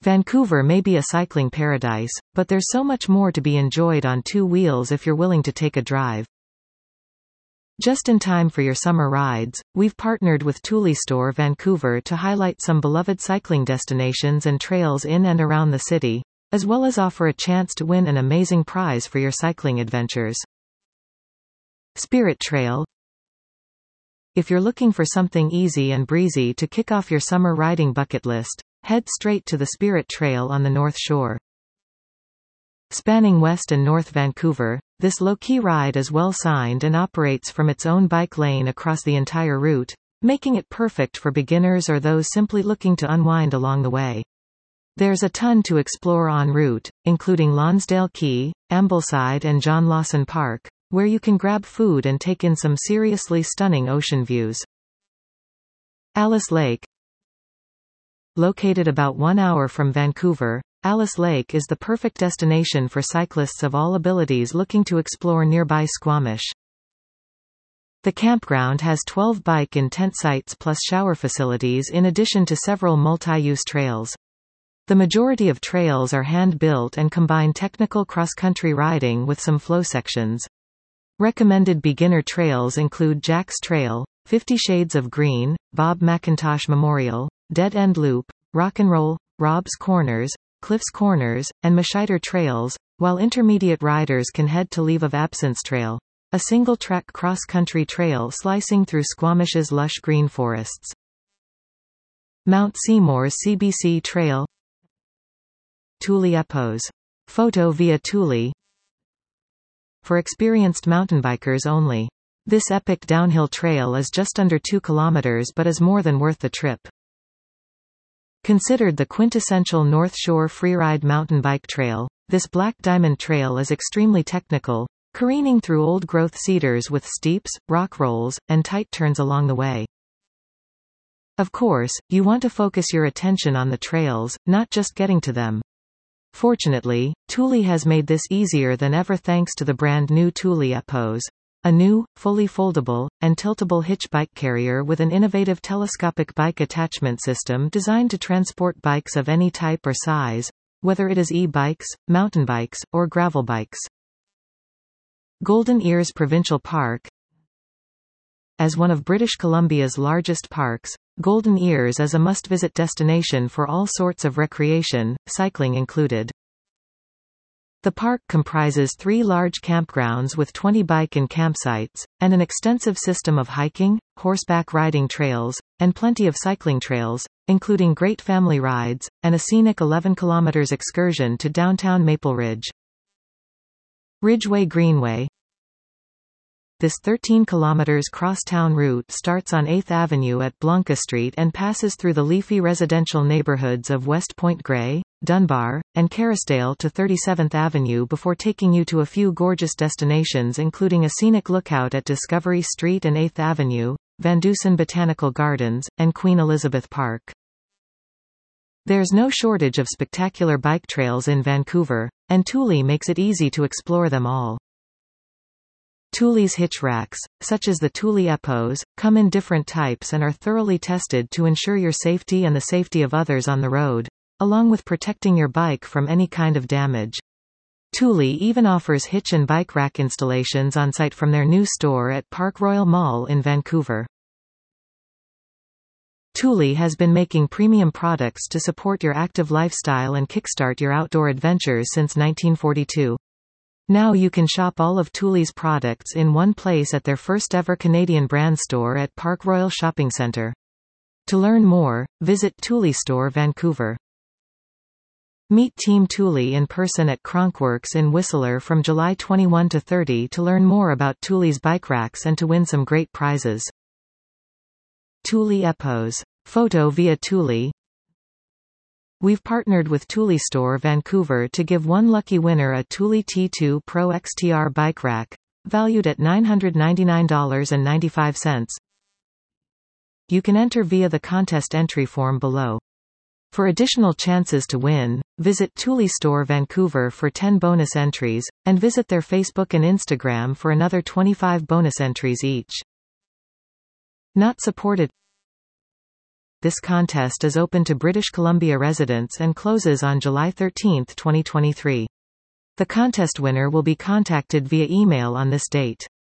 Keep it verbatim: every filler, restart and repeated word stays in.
Vancouver may be a cycling paradise, but there's so much more to be enjoyed on two wheels if you're willing to take a drive. Just in time for your summer rides, we've partnered with Thule Store Vancouver to highlight some beloved cycling destinations and trails in and around the city, as well as offer a chance to win an amazing prize for your cycling adventures. Spirit Trail. If you're looking for something easy and breezy to kick off your summer riding bucket list, head straight to the Spirit Trail on the North Shore. Spanning West and North Vancouver, this low-key ride is well-signed and operates from its own bike lane across the entire route, making it perfect for beginners or those simply looking to unwind along the way. There's a ton to explore en route, including Lonsdale Quay, Ambleside and John Lawson Park, where you can grab food and take in some seriously stunning ocean views. Alice Lake. Located about one hour from Vancouver, Alice Lake is the perfect destination for cyclists of all abilities looking to explore nearby Squamish. The campground has twelve bike and tent sites plus shower facilities in addition to several multi-use trails. The majority of trails are hand-built and combine technical cross-country riding with some flow sections. Recommended beginner trails include Jack's Trail, Fifty Shades of Green, Bob McIntosh Memorial, Dead End Loop, Rock and Roll, Rob's Corners, Cliff's Corners, and Mashiter Trails, while intermediate riders can head to Leave of Absence Trail, a single-track cross-country trail slicing through Squamish's lush green forests. Mount Seymour's C B C Trail. Thule Epos. Photo via Thule. For experienced mountain bikers only. This epic downhill trail is just under two kilometers but is more than worth the trip. Considered the quintessential North Shore freeride mountain bike trail, this Black Diamond Trail is extremely technical, careening through old-growth cedars with steeps, rock rolls, and tight turns along the way. Of course, you want to focus your attention on the trails, not just getting to them. Fortunately, Thule has made this easier than ever thanks to the brand new Thule Epos, a new, fully foldable, and tiltable hitch bike carrier with an innovative telescopic bike attachment system designed to transport bikes of any type or size, whether it is e-bikes, mountain bikes, or gravel bikes. Golden Ears Provincial Park. As one of British Columbia's largest parks, Golden Ears is a must-visit destination for all sorts of recreation, cycling included. The park comprises three large campgrounds with twenty bike and campsites, and an extensive system of hiking, horseback riding trails, and plenty of cycling trails, including great family rides, and a scenic eleven kilometer excursion to downtown Maple Ridge. Ridgeway Greenway. This thirteen kilometer crosstown route starts on eighth Avenue at Blanca Street and passes through the leafy residential neighborhoods of West Point Grey, Dunbar, and Kerrisdale to thirty-seventh Avenue before taking you to a few gorgeous destinations including a scenic lookout at Discovery Street and eighth Avenue, Van Dusen Botanical Gardens, and Queen Elizabeth Park. There's no shortage of spectacular bike trails in Vancouver, and Thule makes it easy to explore them all. Thule's hitch racks, such as the Thule Epos, come in different types and are thoroughly tested to ensure your safety and the safety of others on the road, along with protecting your bike from any kind of damage. Thule even offers hitch and bike rack installations on site from their new store at Park Royal Mall in Vancouver. Thule has been making premium products to support your active lifestyle and kickstart your outdoor adventures since nineteen forty-two. Now you can shop all of Thule's products in one place at their first-ever Canadian brand store at Park Royal Shopping Centre. To learn more, visit Thule Store Vancouver. Meet Team Thule in person at Cronkworks in Whistler from July twenty-first to thirtieth to learn more about Thule's bike racks and to win some great prizes. Thule Epos. Photo via Thule. We've partnered with Thule Store Vancouver to give one lucky winner a Thule T two Pro X T R bike rack, valued at nine hundred ninety-nine dollars and ninety-five cents. You can enter via the contest entry form below. For additional chances to win, visit Thule Store Vancouver for ten bonus entries, and visit their Facebook and Instagram for another twenty-five bonus entries each. Not supported. this contest is open to British Columbia residents and closes on July thirteenth, twenty twenty-three. The contest winner will be contacted via email on this date.